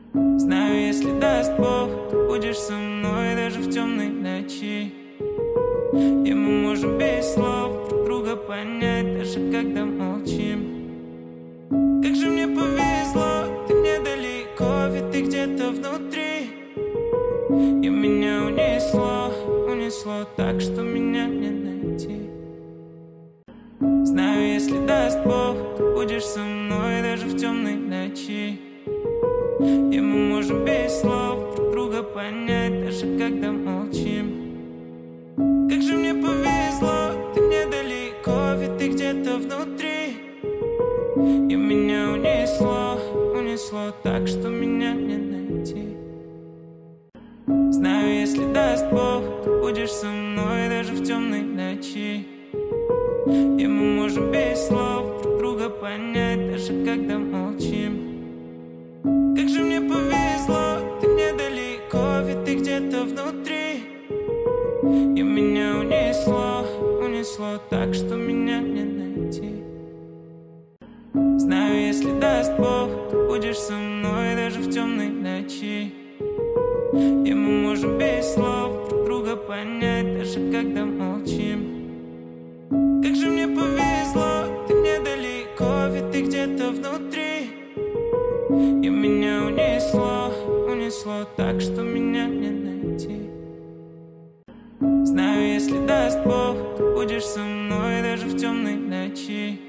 Знаю, если даст Бог, ты будешь со мной даже в темной ночи. И мы можем без слов друг друга понять, даже когда молчим. Как же мне повезло, ты недалеко, ведь ты где-то внутри. И меня унесло так, что меня не найти. Знаю, если даст Бог, ты будешь со мной даже в темной ночи. И мы можем без слов друг друга понять, даже когда молчим. Как же мне повезло, ты недалеко, ведь ты где-то внутри. И меня унесло так, что меня не найти. Знаю, если даст Бог, ты будешь со мной даже в темной ночи. И мы можем без слов друг друга понять, даже когда молчим. Как же мне повезло, ты недалеко, ведь ты где-то внутри. И меня унесло так, что меня не найти. Знаю, если даст Бог, ты будешь со мной даже в темной ночи. И мы можем без слов друг друга понять, даже когда молчим. Как же мне повезло, ты недалеко, ведь ты где-то внутри. И меня унесло так, что меня не найти. Знаю, если даст Бог, ты будешь со мной даже в темной ночи.